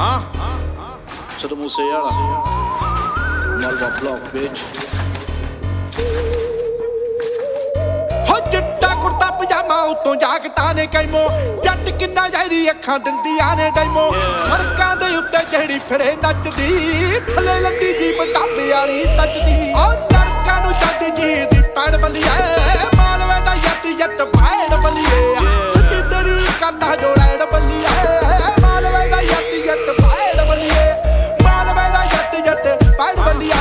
Sido Museyala, Malva Block, bitch. ਹੋ ਚਿੱਟਾ ਕੁੜਤਾ ਪਜਾਮਾ ਉਤੋਂ ਜਾਕਟਾਂ ਨੇ ਕੈਮੋ ਜੱਟ ਕਿੰਨਾ ਜ਼ਹਿਰੀ ਅੱਖਾਂ ਦਿੰਦੀਆਂ ਨੇ ਡੈਮੋ ਸੜਕਾਂ ਦੇ ਉੱਤੇ ਜਿਹੜੀ ਫਿਰੇ ਨੱਚਦੀ ਥੱਲੇ ਲੱਦੀ ਜੀ ਮਟਾਪੇ ਵਾਲੀ ਤੱਚਦੀ ਓ ਲੜਕਾਂ ਨੂੰ ਜਾਂਦੀ ਜੀ ਦੀ ਪੈੜ ਬੱਲੀਏ ਮਾਲਵੇ ਦਾ ਜੱਟ ਪੈੜ ਬੱਲੀਏ ਸਿੱਧੀ ਤੇਰੀ ਕਰਦਾ ਜੋ ਰੈੜ ਬੱਲੀਏ ਮਾਲਵੇ ਦਾ ਜੱਟ ਪੈੜ ਬੱਲੀਏ ਮਾਲਵੇ ਦਾ ਜੱਟ ਪੈੜ ਬੱਲੀਏ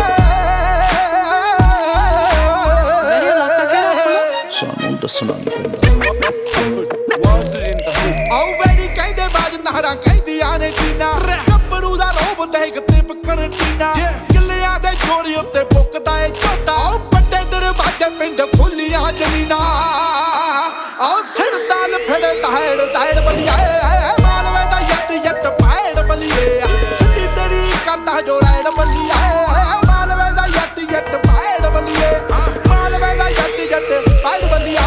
ਸਾਨੂੰ ਦੱਸਣਾ ਨਹੀਂ ਪੈਂਦਾ ਆਉ ਵੈਰੀ ਕਹਿੰਦੇ ਬਾਜ ਨਹਰਾਂ ਕਹਿੰਦੀਆਂ ਨੇ ਚੀਨਾ ਗੱਭਰੂ ਦਾ ਰੋਬ ਦੇਖ ਤੇ ਬਕਰ ਟੀਨਾ ਕਿੱਲਿਆਂ ਦੇ ਛੋਰੀ ਉੱਤੇ ਪੁੱਕਦਾ ਏ ਝੋਟਾ ਆਉ ਵੱਡੇ ਦਰਵਾਜ਼ੇ ਪਿੰਡ ਫੁੱਲੀਆਂ ਜ਼ਮੀਨਾਂ ਆਉ ਸਿਰਦਾ ਲਫੜੇ ਤਾੜ ਬੱਲੀਏ ਮਾਲਵੇ ਦਾ ਜੱਟ ਪੈੜ ਬੱਲੀਏ ਸਿੱਧੀ ਤੇਰੀ ਕਰਦਾ ਜੋ ਰੈੜ ਬੱਲੀਏ ਮਾਲਵੇ ਦਾ ਜੱਟ ਪੈੜ ਬੱਲੀਏ ਮਾਲਵੇ ਦਾ ਜੱਟ ਪੈੜ ਬੱਲੀਏ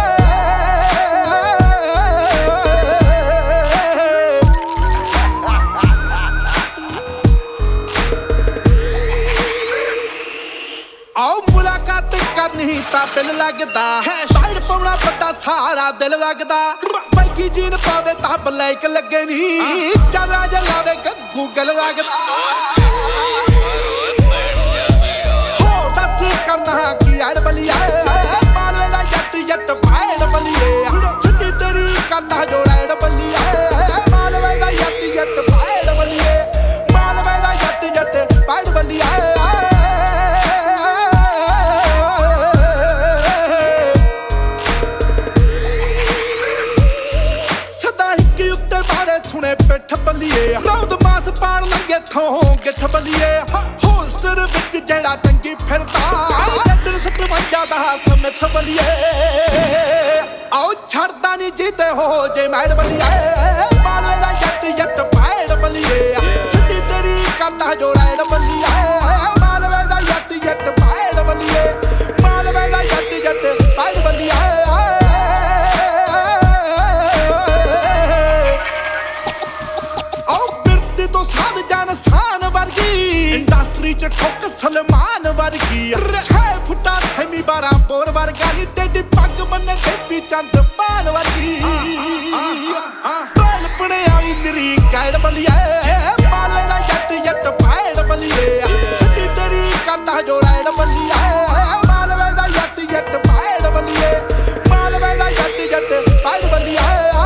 ਆਓ ਮੁਲਾਕਾਤ ਕਰਨੀ ਤਾਂ ਬਿਲ ਲੱਗਦਾ ਸਾਈਡ ਪਾਉਣਾ ਵੱਡਾ ਸਾਰਾ ਦਿਲ ਲੱਗਦਾ ਬਾਈਕੀ ਜੀਨ ਪਾਵੇ ਤਾਂ ਬਲੈਕ ਲੱਗੇ ਨੀ ਚਾਦਰਾ ਜਲਾਵੇ ਗੂਗਲ ਲੱਗਦਾ ਹੋ ਦੱਸ ਕਰਨਾ ਕੀ ਐੜ ਬਲੀਏ ਮਾਲਵੇ ਦਾ ਜੱਟ ਪੈੜ ਬਲੀਏ ਸਿੱਧੀ ਤੇਰੀ ਕਰਦਾ ਜੋ ਰੈੜ ਬਲੀਏ ਮਾਲਵੇ ਦਾ ਜੱਟ ਪੈੜ ਬਲੀਏ ਮਾਲਵੇ ਦਾ ਜੱਟ ਪੈੜ ਬਲੀਏ ਸੁਣੇ ਪਿੱਠ ਬੱਲੀਏ ਰੌਦ ਮਾਸ ਪਾੜ ਲੰਗੇ ਥੋਂ ਗਿੱਠ ਬੱਲੀਏ ਹੋਸਟਰ ਵਿੱਚ ਜਿਹੜਾ ਟੰਗੀ ਫਿਰਦਾ ਲੱਡਣ 57 ਦਾ ਸਮਿੱਥ ਬੱਲੀਏ ਆਓ ਛੱਡਦਾ ਨਹੀਂ ਜੀਤੇ ਹੋ ਜੇ ਮੈੜ ਬੱਲੀਏ ਮਾਲਵੇ ਦਾ ਜੱਟ ਪੈੜ ਬੱਲੀਏ ਸਿੱਧੀ ਤੇਰੀ ਕਰਦਾ ਜੋ ਰੈੜ ਬੱਲੀਏ ਮਾਲਵੇ ਦਾ ਜੱਟ ਪੈੜ ਬੱਲੀਏ ਮਾਲਵੇ ਦਾ ਜੱਟ ਪੈੜ ਬੱਲੀਏ ਸਾਨ ਵਰਗੀ ਇੰਡਸਟਰੀ ਚ ਠੋਕ ਸਲਮਾਨ ਵਰਗੀ 6 ਫੁੱਟਾ ਥੈਮੀ 12 ਬੋਰ ਵਰਗਾ ਨੀ ਟੇਡੀ ਪੱਗ ਮੰਨੇ ਟੇਪੀ ਚੰਦ ਪਾਨ ਵਰਗੀ ਬਲ ਪੜੇ ਆਈ ਤੇਰੀ ਗਾਇੜ ਬੱਲੀਏ ਮਾਲਵੇ ਦਾ ਜੱਟ ਪੈੜ ਬੱਲੀਏ ਸਿੱਧੀ ਤੇਰੀ ਕਰਦਾ ਜੋ ਰੈੜ ਬੱਲੀਏ ਮਾਲਵੇ ਦਾ ਜੱਟ ਪੈੜ ਬੱਲੀਏ ਮਾਲਵੇ ਦਾ ਜੱਟ ਪੈੜ ਬੱਲੀਏ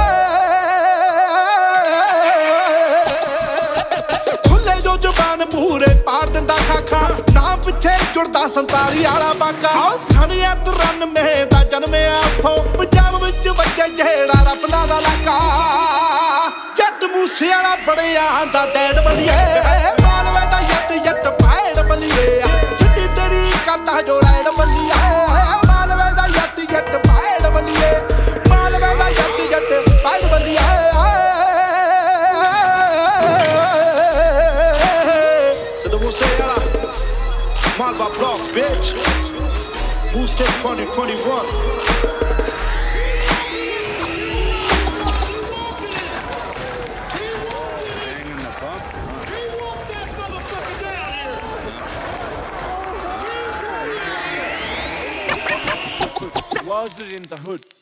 ਪੂਰੇ ਪਾਰ ਦਿੰਦਾ ਖਾਖਾ ਨਾ ਪਿੱਛੇ ਜੁੜਦਾ 47 ਵਾਲਾ ਬਾਕਾ ਸਣਿਆ 93 ਦਾ ਜਨਮਿਆ ਉੱਥੋਂ ਪੰਜਾਬ ਵਿੱਚ ਵੱਜੇ ਜਿਹੜਾ ਰਪਨਾ ਦਾ ਲਾਕਾ ਜੱਟ ਮੂਸੇ ਵਾਲਾ ਬੜਿਆਂ ਦਾ ਡੈਡ ਬੱਲੀਏ ਮਾਲਵੇ ਦਾ ਜੱਟ ਪੈੜ ਬੱਲੀਏ ਸਿੱਧੀ ਤੇਰੀ ਕਰਦਾ ਜੋ ਰੈੜ ਬੱਲੀਏ ਮਾਲਵੇ ਦਾ ਜੱਟ ਪੈੜ ਬੱਲੀਏ ਮਾਲਵੇ ਦਾ ਜੱਟ ਪੈੜ ਬੱਲੀਏ Museyala, Malva Block, bitch. Booster 2021. Was it in the hood?